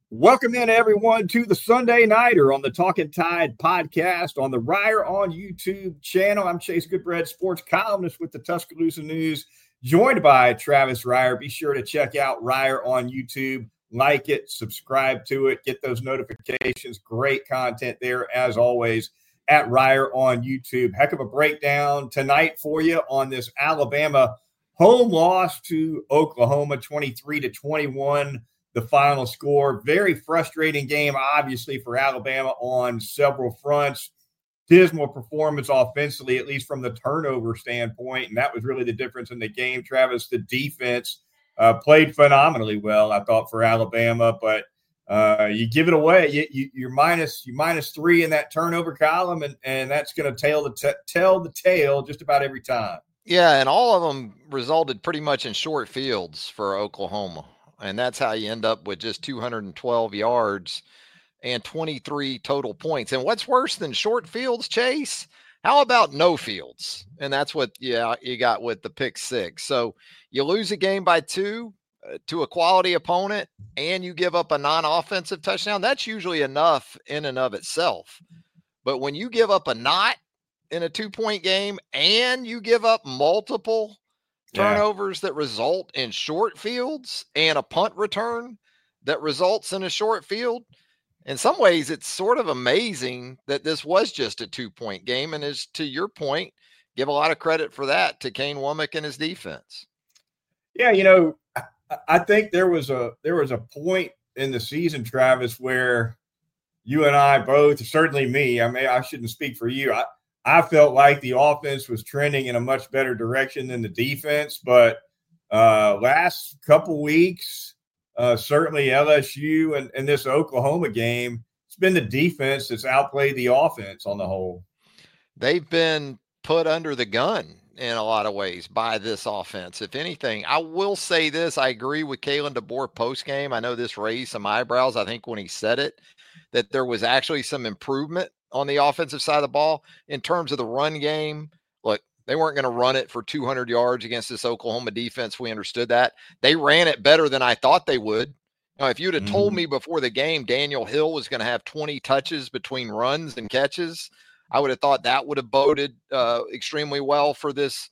Welcome in, everyone, to the Sunday Nighter on the Talking Tide podcast on the Ryer on YouTube channel. I'm Chase Goodbread, sports columnist with the Tuscaloosa News, joined by Travis Ryer. Be sure to check out Ryer on YouTube. Like it, subscribe to it, get those notifications. Great content there, as always, at Ryer on YouTube. Heck of a breakdown tonight for you on this Alabama home loss to Oklahoma, 23-21. The final score. Very frustrating game, obviously, for Alabama on several fronts. Dismal performance offensively, at least from the turnover standpoint, and that was really the difference in the game. Travis, the defense played phenomenally well, I thought, for Alabama, but you give it away. You're minus 3 in that turnover column, and that's going to tell the tale just about every time. Yeah, and all of them resulted pretty much in short fields for Oklahoma. And that's how you end up with just 212 yards and 23 total points. And what's worse than short fields, Chase? How about no fields? And that's what you got with the pick six. So you lose a game by 2 to a quality opponent and you give up a non-offensive touchdown. That's usually enough in and of itself. But when you give up a not in a 2-point game and you give up multiple turnovers that result in short fields and a punt return that results in a short field. In some ways, it's sort of amazing that this was just a 2-point game. And as to your point, give a lot of credit for that to Kane Womack and his defense. Yeah, I think there was a point in the season, Travis, where you and I both, certainly me, I shouldn't speak for you. I felt like the offense was trending in a much better direction than the defense, but last couple weeks, certainly LSU and this Oklahoma game, it's been the defense that's outplayed the offense on the whole. They've been put under the gun in a lot of ways by this offense. If anything, I will say this, I agree with Kalen DeBoer post-game. I know this raised some eyebrows, I think, when he said it, that there was actually some improvement on the offensive side of the ball in terms of the run game. Look, they weren't going to run it for 200 yards against this Oklahoma defense. We understood that. They ran it better than I thought they would. Now, if you'd have told me before the game Daniel Hill was going to have 20 touches between runs and catches, I would have thought that would have boded extremely well for this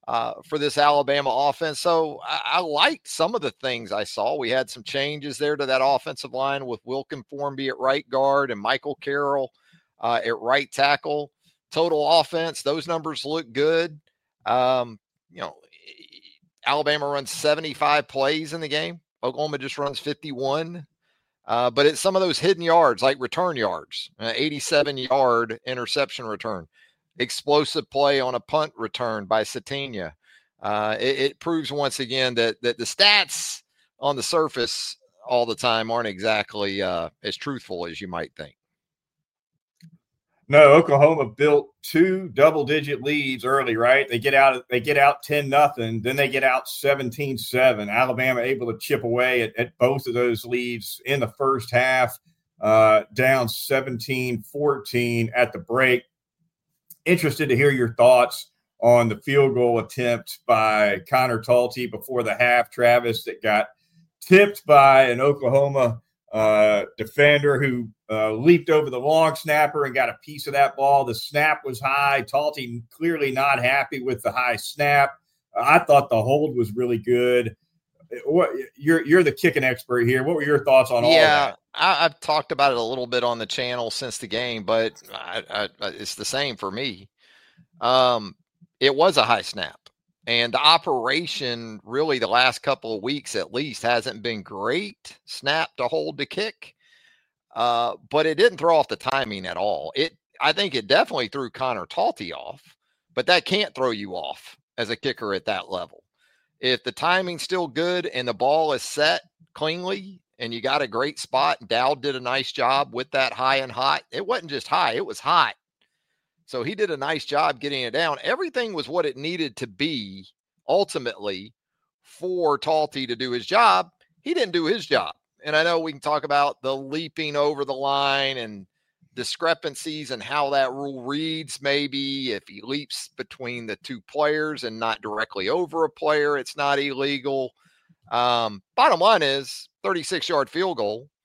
Alabama offense. So I liked some of the things I saw. We had some changes there to that offensive line with Wilkin Formby at right guard and Michael Carroll at right tackle. Total offense, those numbers look good. Alabama runs 75 plays in the game. Oklahoma just runs 51. But it's some of those hidden yards, like return yards, 87-yard interception return, explosive play on a punt return by Sategna. It proves once again that the stats on the surface all the time aren't exactly as truthful as you might think. No, Oklahoma built 2 double-digit leads early, right? They get out 10-0, then they get out 17-7. Alabama able to chip away at both of those leads in the first half, down 17-14 at the break. Interested to hear your thoughts on the field goal attempt by Connor Talty before the half, Travis, that got tipped by an Oklahoma defender who leaped over the long snapper and got a piece of that ball. The snap was high. Talty clearly not happy with the high snap. I thought the hold was really good. You're the kicking expert here. What were your thoughts on all that? Yeah, I've talked about it a little bit on the channel since the game, but it's the same for me. It was a high snap. And the operation, really, the last couple of weeks at least, hasn't been great. Snap to hold to kick. But it didn't throw off the timing at all. I think it definitely threw Connor Talty off, but that can't throw you off as a kicker at that level. If the timing's still good and the ball is set cleanly and you got a great spot, Dowd did a nice job with that high and hot. It wasn't just high, it was hot. So he did a nice job getting it down. Everything was what it needed to be ultimately for Talty to do his job. He didn't do his job. And I know we can talk about the leaping over the line and discrepancies and how that rule reads. Maybe if he leaps between the two players and not directly over a player, it's not illegal. Bottom line is 36-yard field goal.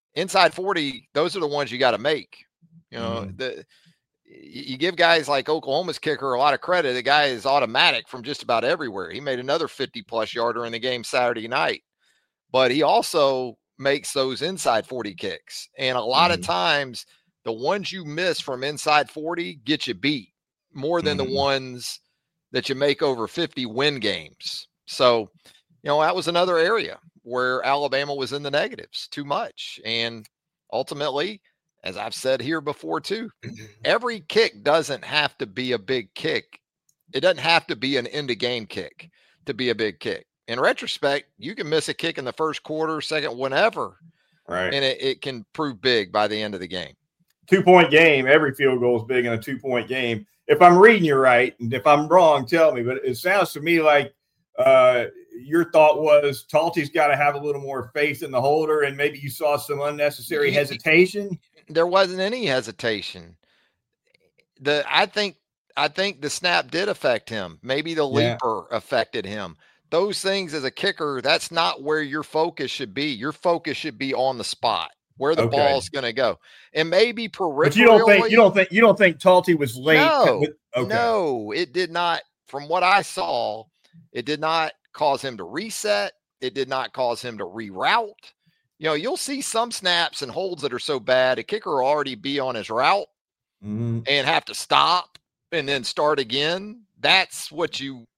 inside 40, those are the ones you got to make. You know, you give guys like Oklahoma's kicker a lot of credit. The guy is automatic from just about everywhere. He made another 50-plus yarder in the game Saturday night, but he also makes those inside 40 kicks. And a lot of times, the ones you miss from inside 40 get you beat more than the ones that you make over 50 win games. So, that was another area where Alabama was in the negatives too much. And ultimately, as I've said here before too, every kick doesn't have to be a big kick. It doesn't have to be an end of game kick to be a big kick. In retrospect, you can miss a kick in the first quarter, second, whenever, right? And it can prove big by the end of the game. 2-point game, every field goal is big in a 2-point game. If I'm reading you right, and if I'm wrong, tell me, but it sounds to me like your thought was Talty's got to have a little more faith in the holder, and maybe you saw some unnecessary hesitation. There wasn't any hesitation. I think the snap did affect him. Maybe the leaper affected him. Those things as a kicker, that's not where your focus should be. Your focus should be on the spot where the ball's going to go, and maybe peripherally. But you don't think Talty was late? No, it did not. From what I saw, it did not cause him to reset. It did not cause him to reroute. You'll see some snaps and holds that are so bad, a kicker will already be on his route and have to stop and then start again. That's when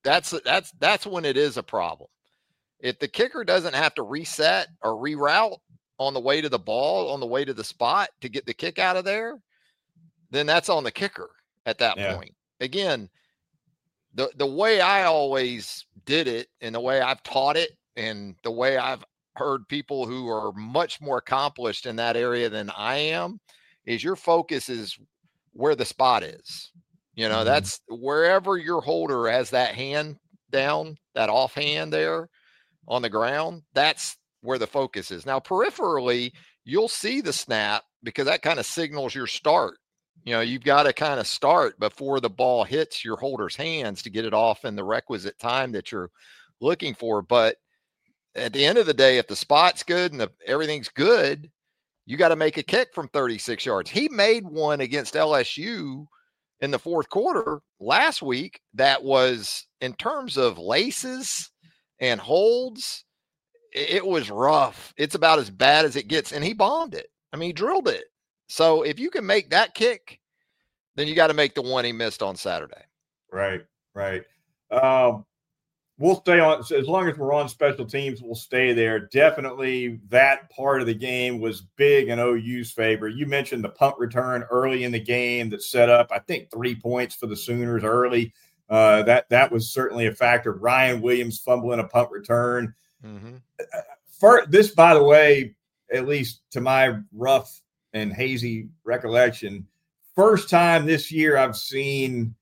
it is a problem. If the kicker doesn't have to reset or reroute on the way to the ball, on the way to the spot to get the kick out of there, then that's on the kicker at that point. Again, the way I always did it and the way I've taught it and the way I've heard people who are much more accomplished in that area than I am is your focus is where the spot is. That's wherever your holder has that hand down, that offhand there on the ground, that's where the focus is. Now, peripherally, you'll see the snap because that kind of signals your start. You've got to kind of start before the ball hits your holder's hands to get it off in the requisite time that you're looking for. But at the end of the day, if the spot's good and everything's good, you got to make a kick from 36 yards. He made one against LSU in the fourth quarter last week that was, in terms of laces and holds, it was rough. It's about as bad as it gets, and he bombed it. I mean, he drilled it. So if you can make that kick, then you got to make the one he missed on Saturday. Right. We'll stay on, as long as we're on special teams, we'll stay there. Definitely that part of the game was big in OU's favor. You mentioned the punt return early in the game that set up, I think, 3 points for the Sooners early. That was certainly a factor. Ryan Williams fumbling a punt return. This, by the way, at least to my rough and hazy recollection, first time this year I've seen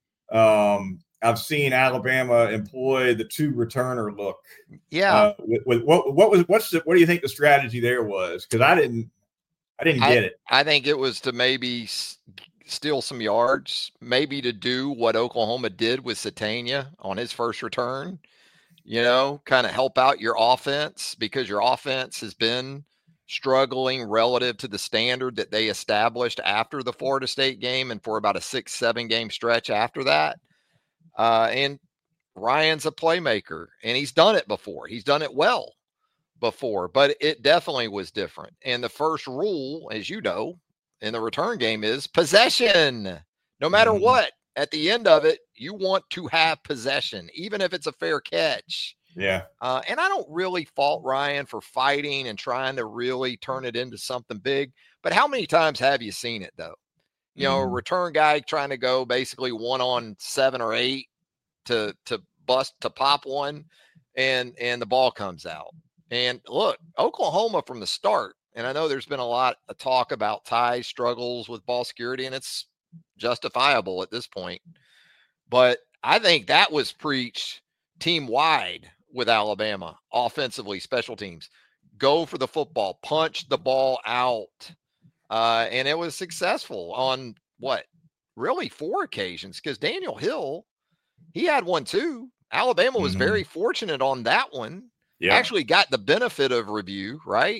Alabama employ the two returner look. Yeah. What do you think the strategy there was? Because I didn't get it. I think it was to maybe steal some yards, maybe to do what Oklahoma did with Satania on his first return. Kind of help out your offense because your offense has been struggling relative to the standard that they established after the Florida State game and for about a 6-7 game stretch after that. And Ryan's a playmaker, and he's done it before. He's done it well before, but it definitely was different. And the first rule, as you know, in the return game is possession. No matter what, at the end of it, you want to have possession, even if it's a fair catch. Yeah. And I don't really fault Ryan for fighting and trying to really turn it into something big. But how many times have you seen it, though? A return guy trying to go basically 1 on 7 or 8 to pop one, and the ball comes out. And look, Oklahoma from the start, and I know there's been a lot of talk about Ty's struggles with ball security, and it's justifiable at this point. But I think that was preached team wide with Alabama, offensively, special teams. Go for the football, punch the ball out. And it was successful on really 4 occasions, because Daniel Hill, he had one too. Alabama was very fortunate on that one. Yeah. Actually got the benefit of review, right?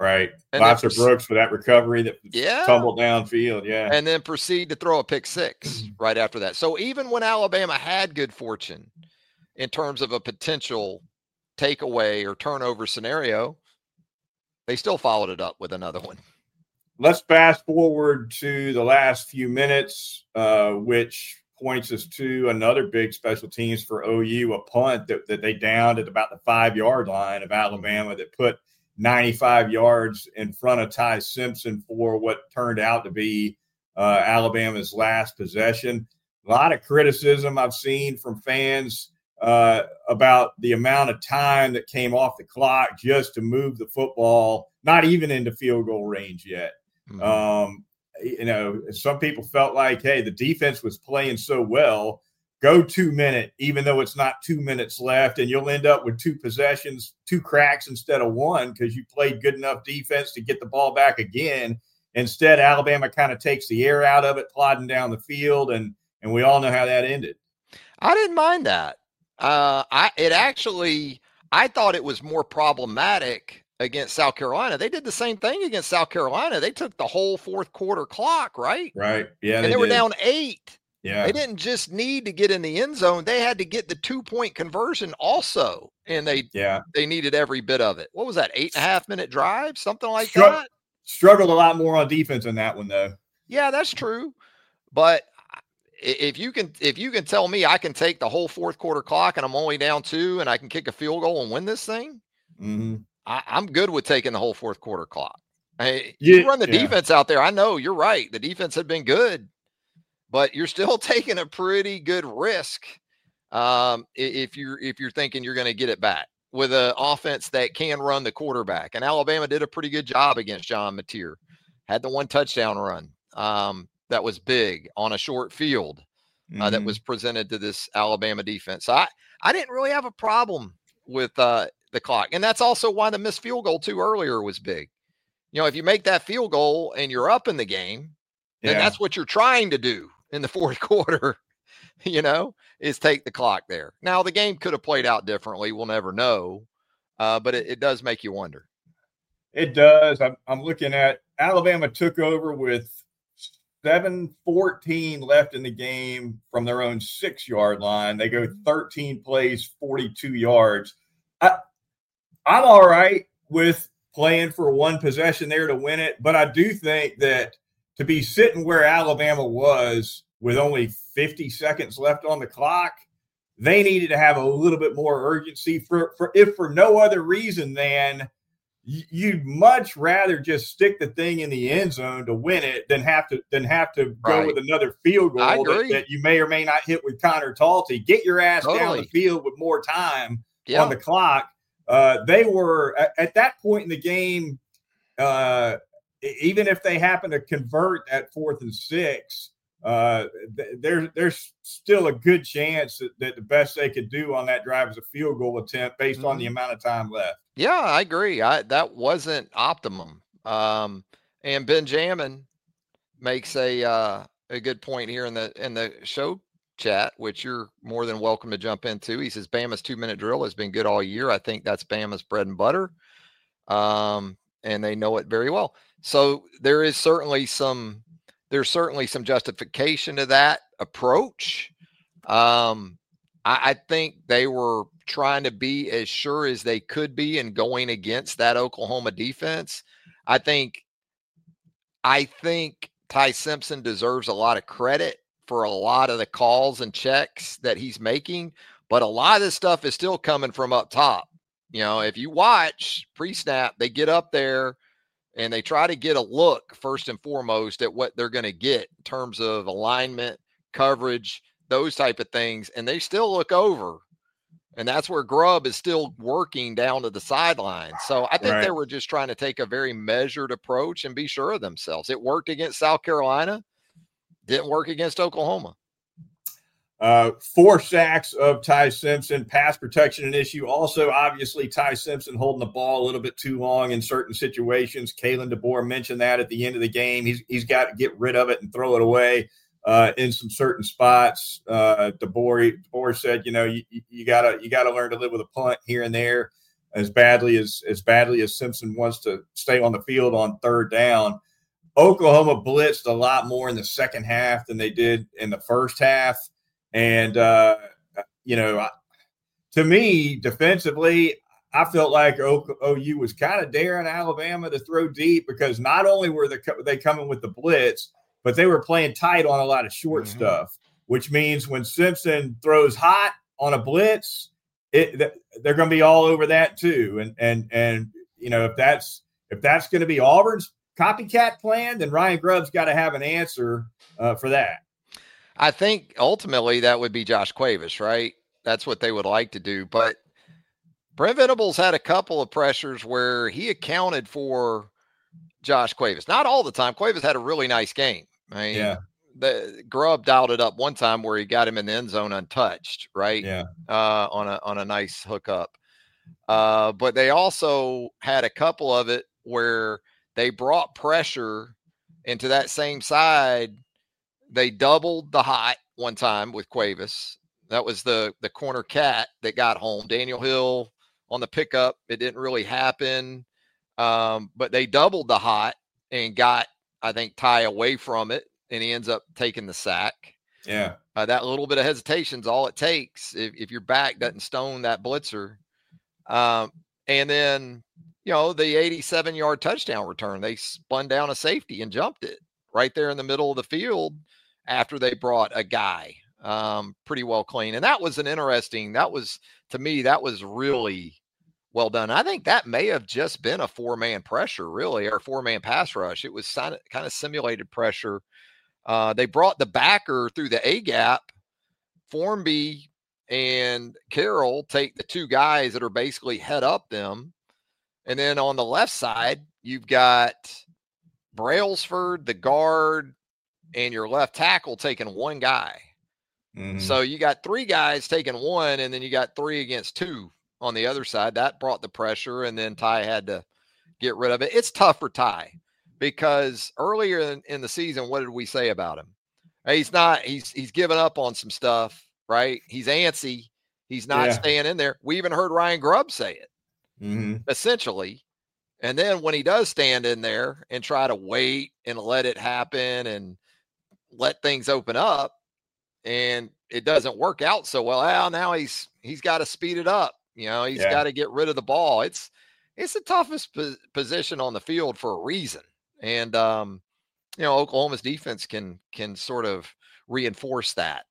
Right. And Lots of Brooks for that recovery that tumbled downfield. Yeah. And then proceed to throw a pick six right after that. So even when Alabama had good fortune in terms of a potential takeaway or turnover scenario, they still followed it up with another one. Let's fast forward to the last few minutes, which points us to another big special teams for OU, a punt that they downed at about the 5-yard line of Alabama that put 95 yards in front of Ty Simpson for what turned out to be Alabama's last possession. A lot of criticism I've seen from fans about the amount of time that came off the clock just to move the football, not even into field goal range yet. Some people felt like, hey, the defense was playing so well, go 2 minute, even though it's not 2 minutes left, and you'll end up with 2 possessions, 2 cracks instead of 1 because you played good enough defense to get the ball back again. Instead, Alabama kind of takes the air out of it, plodding down the field, and we all know how that ended. I didn't mind that. I thought it was more problematic against South Carolina. They did the same thing against South Carolina. They took the whole fourth quarter clock, right? Right. Yeah. And they were down 8. Yeah. They didn't just need to get in the end zone. They had to get the 2-point conversion also. And they needed every bit of it. What was that? 8.5 minute drive? Something like that? Struggled a lot more on defense in that one though. Yeah, that's true. But if you can tell me I can take the whole fourth quarter clock and I'm only down 2 and I can kick a field goal and win this thing, I'm good with taking the whole fourth quarter clock. You run the defense out there. I know you're right. The defense had been good, but you're still taking a pretty good risk if you're thinking you're going to get it back with an offense that can run the quarterback. And Alabama did a pretty good job against John Mateer. Had the 1 touchdown run that was big on a short field that was presented to this Alabama defense. So I didn't really have a problem with the clock. And that's also why the missed field goal too earlier was big. If you make that field goal and you're up in the game, then that's what you're trying to do in the fourth quarter, is take the clock there. Now the game could have played out differently. We'll never know. But it does make you wonder. It does. I'm looking at Alabama took over with 7:14 left in the game from their own 6-yard line. They go 13 plays, 42 yards. I'm all right with playing for 1 possession there to win it, but I do think that to be sitting where Alabama was with only 50 seconds left on the clock, they needed to have a little bit more urgency if for no other reason than you'd much rather just stick the thing in the end zone to win it than have to go with another field goal that you may or may not hit with Connor Talty. Get your ass down the field with more time on the clock. They were at that point in the game, even if they happen to convert at 4th and 6, there's still a good chance that the best they could do on that drive is a field goal attempt based on the amount of time left. Yeah, I agree. That wasn't optimum. And Benjamin makes a good point here in the show chat, which you're more than welcome to jump into. He says Bama's 2-minute drill has been good all year. I think that's Bama's bread and butter. And they know it very well. So there's certainly some justification to that approach. I think they were trying to be as sure as they could be in going against that Oklahoma defense. I think Ty Simpson deserves a lot of credit for a lot of the calls and checks that he's making, but a lot of this stuff is still coming from up top. If you watch pre-snap, they get up there and they try to get a look first and foremost at what they're going to get in terms of alignment, coverage, those type of things. And they still look over, and that's where Grubb is still working down to the sideline. So I think they were just trying to take a very measured approach and be sure of themselves. It worked against South Carolina. Didn't work against Oklahoma. 4 sacks of Ty Simpson. Pass protection an issue. Also, obviously, Ty Simpson holding the ball a little bit too long in certain situations. Kalen DeBoer mentioned that at the end of the game. He's got to get rid of it and throw it away in some certain spots. DeBoer said, you gotta learn to live with a punt here and there. as badly as Simpson wants to stay on the field on third down. Oklahoma blitzed a lot more in the second half than they did in the first half. And, to me, defensively, I felt like OU was kind of daring Alabama to throw deep because not only were they coming with the blitz, but they were playing tight on a lot of short stuff, which means when Simpson throws hot on a blitz, they're going to be all over that too. And if that's going to be Auburn's copycat plan, then Ryan Grubb's got to have an answer for that. I think ultimately that would be Josh Cuevas, right? That's what they would like to do. But Brent Venables had a couple of pressures where he accounted for Josh Cuevas. Not all the time. Cuevas had a really nice game. I mean, the Grubb dialed it up one time where he got him in the end zone untouched, right? Yeah. On a nice hookup. But they also had a couple of it where they brought pressure into that same side. They doubled the hot one time with Cuevas. That was the corner cat that got home. Daniel Hill on the pickup. It didn't really happen. But they doubled the hot and got, I think, Ty away from it. And he ends up taking the sack. Yeah. That little bit of hesitation is all it takes if your back doesn't stone that blitzer. And then, the 87-yard touchdown return, they spun down a safety and jumped it right there in the middle of the field after they brought a guy pretty well clean. And that was to me, that was really well done. I think that may have just been a 4-man pressure, really, or 4-man pass rush. It was kind of simulated pressure. They brought the backer through the A gap. Formby and Carroll take the two guys that are basically head up them. And then on the left side, you've got Brailsford, the guard, and your left tackle taking one guy. Mm-hmm. So you got three guys taking one, and then you got 3 against 2 on the other side. That brought the pressure, and then Ty had to get rid of it. It's tough for Ty because earlier in the season, what did we say about him? He's given up on some stuff, right? He's antsy. He's not staying in there. We even heard Ryan Grubb say it, essentially. And then when he does stand in there and try to wait and let it happen and let things open up, and it doesn't work out so well, now he's got to speed it up. He's got to get rid of the ball. It's the toughest position on the field for a reason. And, Oklahoma's defense can sort of reinforce that.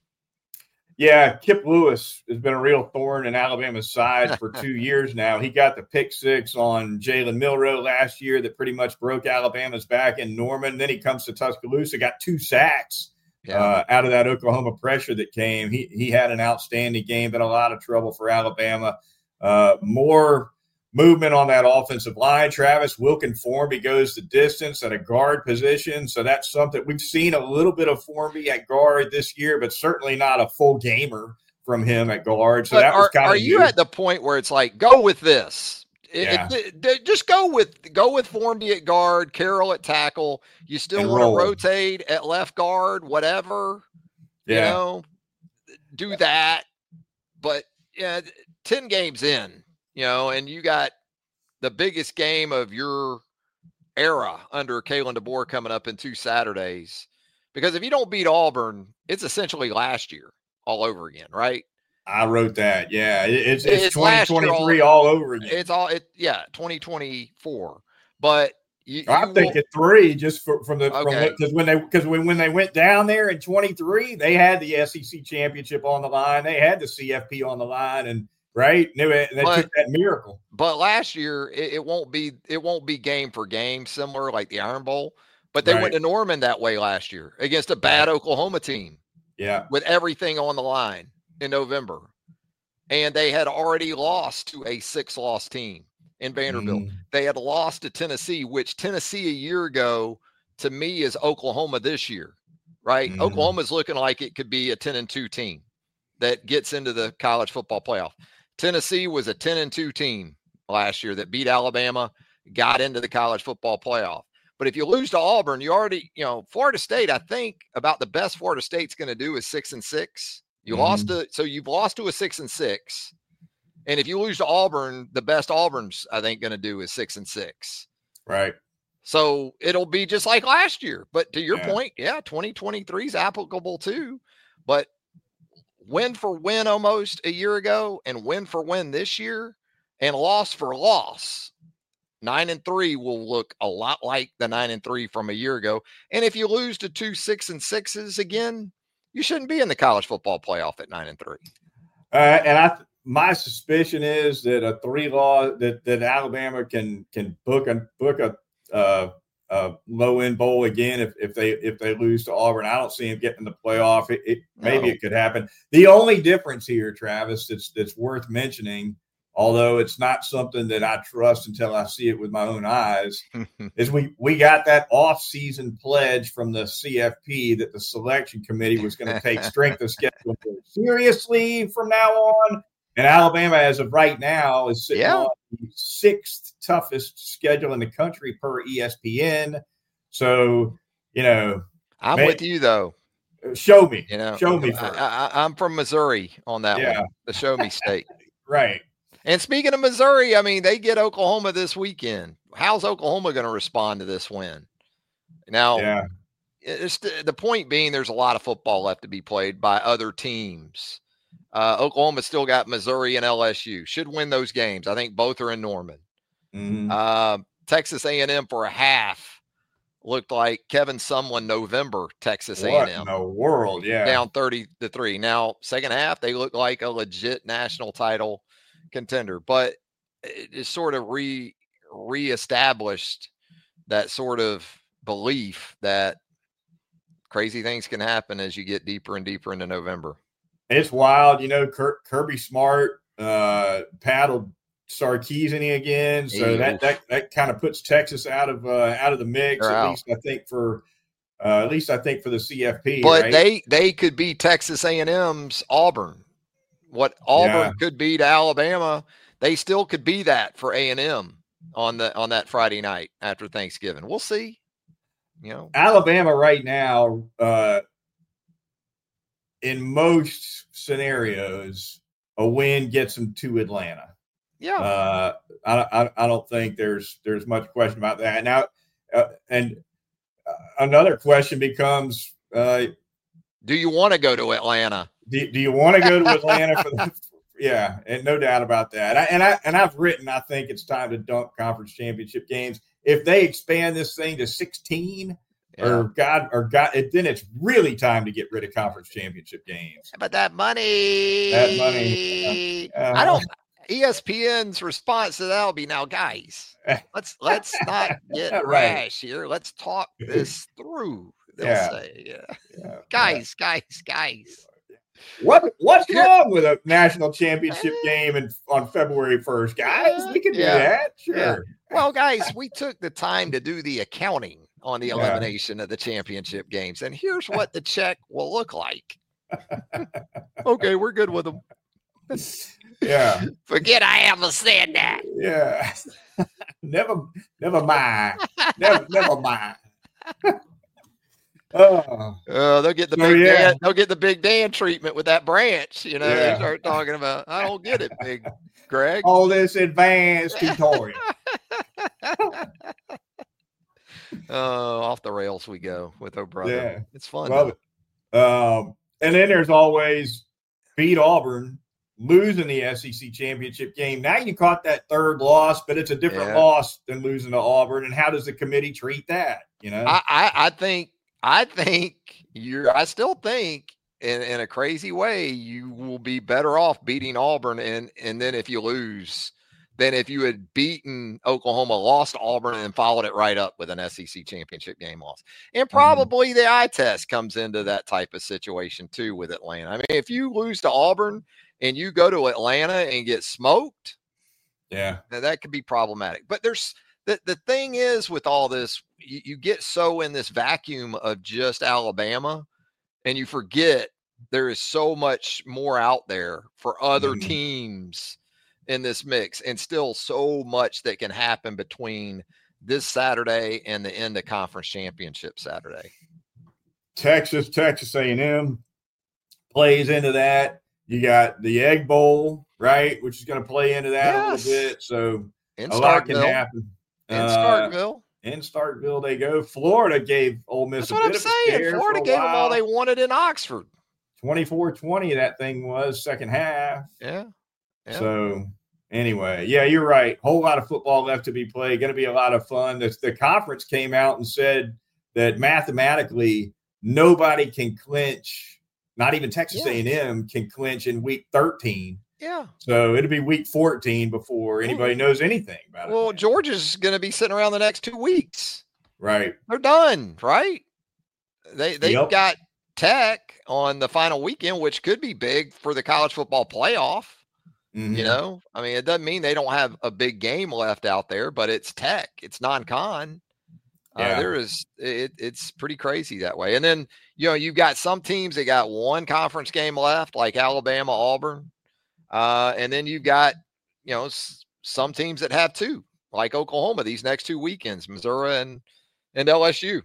Yeah, Kip Lewis has been a real thorn in Alabama's side for 2 years now. He got the pick 6 on Jalen Milroe last year that pretty much broke Alabama's back in Norman. Then he comes to Tuscaloosa, got 2 sacks out of that Oklahoma pressure that came. He had an outstanding game, been a lot of trouble for Alabama. More movement on that offensive line. Travis Wilkin-Formby goes the distance at a guard position. So that's something we've seen a little bit of Formby at guard this year, but certainly not a full gamer from him at guard. So that was kind of Are you at the point where it's like, go with this? Just go with Formby at guard, Carroll at tackle. You still want to rotate at left guard, whatever. Do that. But 10 games in, and you got the biggest game of your era under Kalen DeBoer coming up in 2 Saturdays. Because if you don't beat Auburn, it's essentially last year all over again, right? I wrote that. Yeah. It's 2023 all over again. It's 2024. But I'm thinking 3 just from because when they went down there in 23, they had the SEC championship on the line. They had the CFP on the line, and right, they took that miracle. But last year, it won't be game for game, similar like the Iron Bowl. But they went to Norman that way last year against a bad Oklahoma team. Yeah, with everything on the line in November, and they had already lost to a 6-loss team in Vanderbilt. They had lost to Tennessee, which Tennessee a year ago to me is Oklahoma this year, right? Oklahoma's looking like it could be a 10-2 team that gets into the college football playoff. Tennessee was a 10-2 team last year that beat Alabama, got into the college football playoff. But if you lose to Auburn, you already, Florida State, I think about the best Florida State's going to do is 6-6. You've lost to a 6-6. And if you lose to Auburn, the best Auburn's, I think, going to do is 6-6. Right. So it'll be just like last year. But to your point, 2023 is applicable too. But win for win almost a year ago and win for win this year and loss for loss, 9-3 will look a lot like the 9-3 from a year ago. And if you lose to 2 6-6s again, you shouldn't be in the college football playoff at 9-3. And my suspicion is that a 3-loss that Alabama can book a low end bowl again if they lose to Auburn. I don't see them getting in the playoff. Maybe it could happen. The only difference here, Travis, that's worth mentioning, although it's not something that I trust until I see it with my own eyes, is we got that off-season pledge from the CFP that the selection committee was going to take strength of schedule seriously from now on. And Alabama, as of right now, is sitting on the 6th toughest schedule in the country per ESPN. So, I'm with you though. Show me. Show me first. I'm from Missouri on that one. The show me state. Right. And speaking of Missouri, I mean, they get Oklahoma this weekend. How's Oklahoma going to respond to this win? Now, it's the point being there's a lot of football left to be played by other teams. Oklahoma still got Missouri and LSU. Should win those games. I think both are in Norman. Mm-hmm. Texas A&M for a half looked like Kevin Sumlin November Texas A&M. What in the world, down 30-3. Now, second half, they look like a legit national title contender, but it is sort of reestablished that sort of belief that crazy things can happen as you get deeper and deeper into November. It's wild. Kirby Smart paddled Sarkisian again. So that kind of puts Texas out of the mix, at least I think for the CFP. But right? they could be Texas A&M's Auburn. What Auburn could be to Alabama, they still could be that for A&M on that Friday night after Thanksgiving. We'll see. Alabama right now, in most scenarios, a win gets them to Atlanta. Yeah. I don't think there's much question about that. Now, and another question becomes, do you want to go to Atlanta? Do you want to go to Atlanta for the? Yeah, and no doubt about that. I've written, I think it's time to dump conference championship games. If they expand this thing to 16, or God, then it's really time to get rid of conference championship games. But that money. ESPN's response to that will be, now, guys, let's not get rash here. Let's talk this through. They'll say, guys. What's wrong with a national championship game on February 1st, guys? We can do that. Sure. Yeah. Well, guys, we took the time to do the accounting on the elimination of the championship games, and here's what the check will look like. Okay, we're good with them. Yeah. Forget I ever said that. Yeah. Never mind. Never mind. They'll get the big Dan. They'll get the Big Dan treatment with that branch. They start talking about. I don't get it, Big Greg. All this advanced tutorial. Off the rails we go with our brother. Yeah, it's fun. Love it. And then there's always beat Auburn, losing the SEC championship game. Now you caught that third loss, but it's a different loss than losing to Auburn. And how does the committee treat that? I still think in a crazy way, you will be better off beating Auburn. And then if you lose, than if you had beaten Oklahoma, lost Auburn, and followed it right up with an SEC championship game loss. And probably the eye test comes into that type of situation too with Atlanta. I mean, if you lose to Auburn and you go to Atlanta and get smoked, that could be problematic. But there's the thing is with all this, you get so in this vacuum of just Alabama and you forget there is so much more out there for other teams in this mix, and still so much that can happen between this Saturday and the end of conference championship Saturday. Texas A&M plays into that. You got the Egg Bowl, right, which is going to play into that a little bit. So in a lot can happen. In Starkville they go. Florida gave Ole Miss a bit of a scare. Florida gave them all they wanted in Oxford. 24-20 that thing was second half. Yeah. So anyway, yeah, you're right. Whole lot of football left to be played. Going to be a lot of fun. The conference came out and said that mathematically nobody can clinch. Not even Texas A&M can clinch in week 13. Yeah. So it'll be week 14 before anybody knows anything about it. Well, Georgia's going to be sitting around the next 2 weeks. Right. They're done, right? They've got Tech on the final weekend, which could be big for the college football playoff. Mm-hmm. You know, I mean, it doesn't mean they don't have a big game left out there, but it's Tech. It's non-con. It's pretty crazy that way. And then, you've got some teams that got one conference game left, like Alabama, Auburn. And then you've got, some teams that have two, like Oklahoma, these next 2 weekends, Missouri and LSU.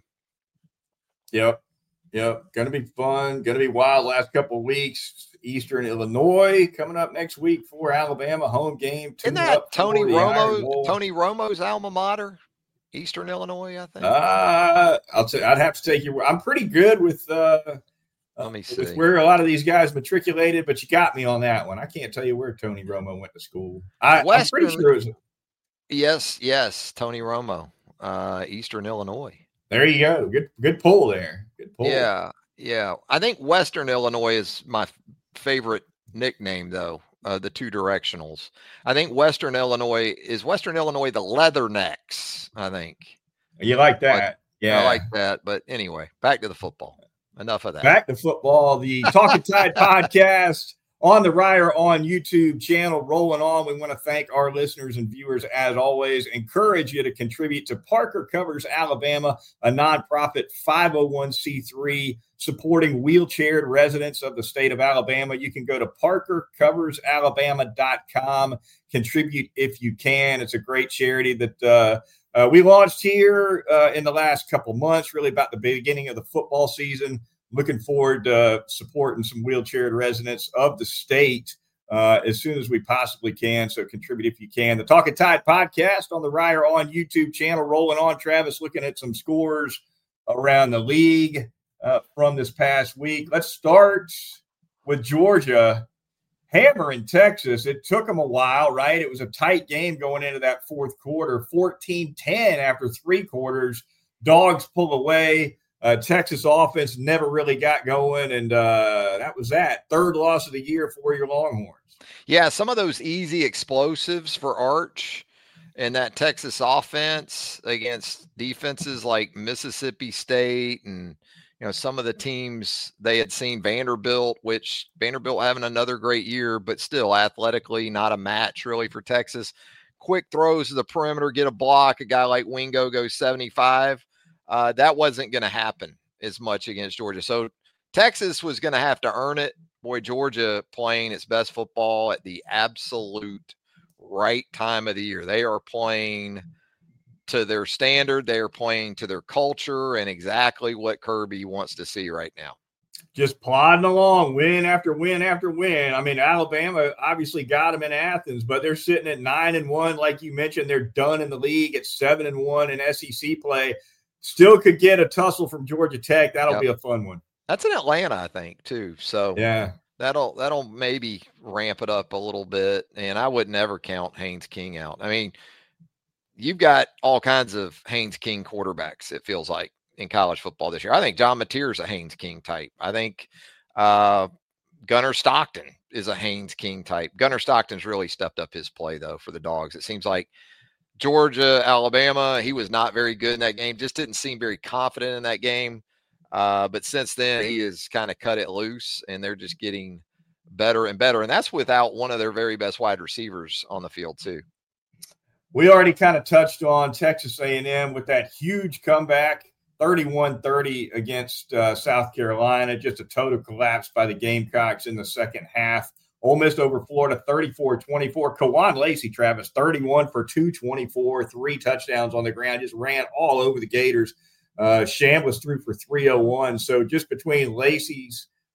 Yep. Going to be fun. Going to be wild last couple of weeks. Eastern Illinois coming up next week for Alabama home game. Isn't that Tony Romo's alma mater? Eastern Illinois, I think. I'd have to take you. I'm pretty good with let me see with where a lot of these guys matriculated, but you got me on that one. I can't tell you where Tony Romo went to school. I'm pretty sure it was. Yes, Tony Romo, Eastern Illinois. There you go. Good pull there. Good pull. Yeah. I think Western Illinois is my favorite nickname, though. The two directionals. I think Western Illinois the Leathernecks, I think. You like that? Yeah. I like that. But anyway, back to the football. Enough of that. Back to football. The Talking Tide podcast on the Ryer on YouTube channel rolling on. We want to thank our listeners and viewers as always. Encourage you to contribute to Parker Covers Alabama, a nonprofit 501c3 supporting wheelchaired residents of the state of Alabama. You can go to parkercoversalabama.com. Contribute if you can. It's a great charity that we launched here in the last couple of months, really about the beginning of the football season. Looking forward to supporting some wheelchaired residents of the state as soon as we possibly can. So contribute if you can. The Talking Tide podcast on the Ryer on YouTube channel rolling on. Travis, looking at some scores around the league from this past week. Let's start with Georgia hammering Texas. It took them a while, right? It was a tight game going into that fourth quarter, 14-10 after 3 quarters. Dogs pull away. Texas offense never really got going, and that was that. Third loss of the year for your Longhorns. Yeah, some of those easy explosives for Arch and that Texas offense against defenses like Mississippi State and some of the teams they had seen, Vanderbilt having another great year, but still athletically not a match really for Texas. Quick throws to the perimeter, get a block. A guy like Wingo goes 75. That wasn't going to happen as much against Georgia. So Texas was going to have to earn it. Boy, Georgia playing its best football at the absolute right time of the year. They are playing to their standard. They are playing to their culture and exactly what Kirby wants to see right now. Just plodding along, win after win after win. I mean, Alabama obviously got them in Athens, but they're sitting at 9-1. Like you mentioned, they're done in the league at 7-1 in SEC play. Still could get a tussle from Georgia Tech. That'll be a fun one. That's in Atlanta, I think, too. So yeah, that'll maybe ramp it up a little bit. And I would never count Haynes King out. I mean, you've got all kinds of Haynes King quarterbacks, it feels like, in college football this year. I think John Mateer's a Haynes King type. I think Gunnar Stockton is a Haynes King type. Gunnar Stockton's really stepped up his play, though, for the Dogs. It seems like Georgia, Alabama, he was not very good in that game. Just didn't seem very confident in that game. But since then, he has kind of cut it loose, and they're just getting better and better. And that's without one of their very best wide receivers on the field, too. We already kind of touched on Texas A&M with that huge comeback, 31-30 against South Carolina. Just a total collapse by the Gamecocks in the second half. Ole Miss over Florida, 34-24. Kawan Lacey, Travis, 31 for 224, 3 touchdowns on the ground, just ran all over the Gators. Chambliss threw for 301. So just between Lacey's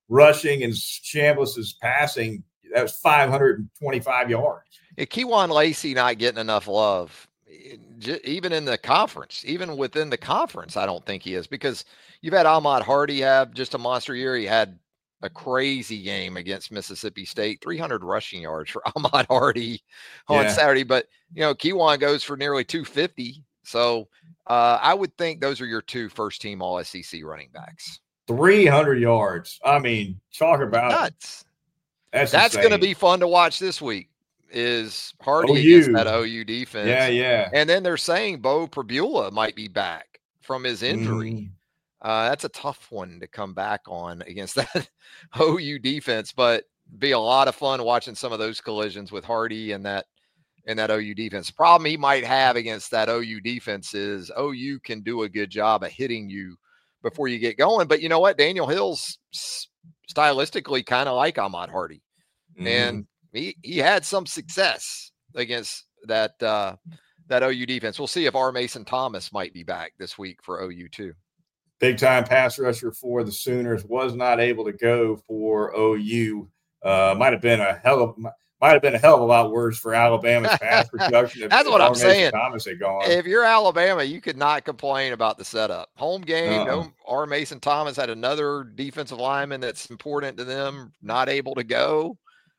rushing and Chambliss's passing. That was 525 yards. Keywan Lacey not getting enough love, even in the conference, even within the conference. I don't think he is, because you've had Ahmad Hardy have just a monster year. He had a crazy game against Mississippi State, 300 rushing yards for Ahmad Hardy on Saturday. But, Keywan goes for nearly 250. So I would think those are your two first-team All-SEC running backs. 300 yards. I mean, talk about nuts. That's going to be fun to watch this week, is Hardy against that OU defense. Yeah. And then they're saying Bo Pribula might be back from his injury. That's a tough one to come back on against that OU defense, but be a lot of fun watching some of those collisions with Hardy and that OU defense. The problem he might have against that OU defense is OU can do a good job of hitting you before you get going. But you know what? Daniel Hill's stylistically kind of like Ahmad Hardy. And he had some success against that OU defense. We'll see if R. Mason Thomas might be back this week for OU too. Big time pass rusher for the Sooners, was not able to go for OU. Might have been a hell of a lot worse for Alabama's pass production. That's what I'm saying. Thomas had gone. If you're Alabama, you could not complain about the setup. Home game, no, R. Mason Thomas had another defensive lineman that's important to them, not able to go.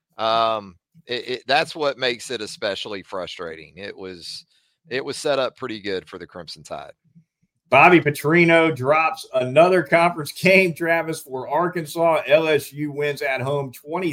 That's what makes it especially frustrating. It was set up pretty good for the Crimson Tide. Bobby Petrino drops another conference game, Travis, for Arkansas. LSU wins at home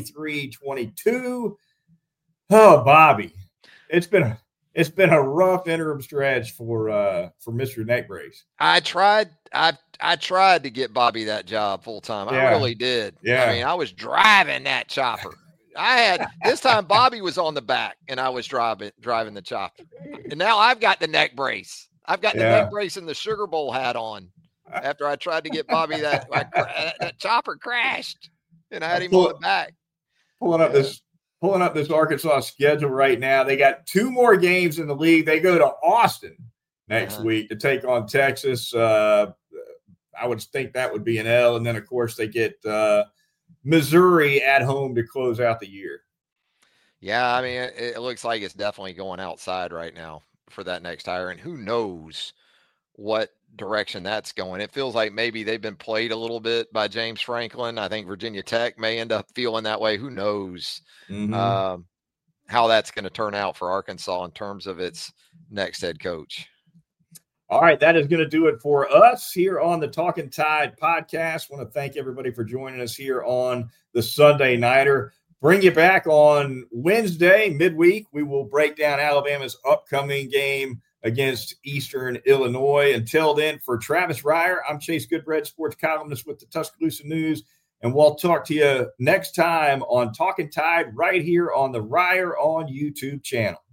23-22. Oh, Bobby. It's been a rough interim stretch for Mr. Neck Brace. I tried to get Bobby that job full time. I really did. Yeah. I mean, I was driving that chopper. This time Bobby was on the back and I was driving the chopper. And now I've got the neck brace. I've got the neck brace and the Sugar Bowl hat on. After I tried to get Bobby that chopper crashed and I had him on the back. Pulling up this Arkansas schedule right now. They got 2 more games in the league. They go to Austin next week to take on Texas. I would think that would be an L. And then, of course, they get Missouri at home to close out the year. Yeah, I mean, it looks like it's definitely going outside right now for that next hire. And who knows what direction that's going. It feels like maybe they've been played a little bit by James Franklin. I think Virginia Tech may end up feeling that way. Who knows how that's going to turn out for Arkansas in terms of its next head coach. All right, that is going to do it for us here on the Talking Tide podcast. I want to thank everybody for joining us here on the Sunday Nighter. Bring you back on Wednesday, midweek. We will break down Alabama's upcoming game against Eastern Illinois. Until then, for Travis Reier, I'm Chase Goodbread, sports columnist with the Tuscaloosa News, and we'll talk to you next time on Talking Tide right here on the Reier on YouTube channel.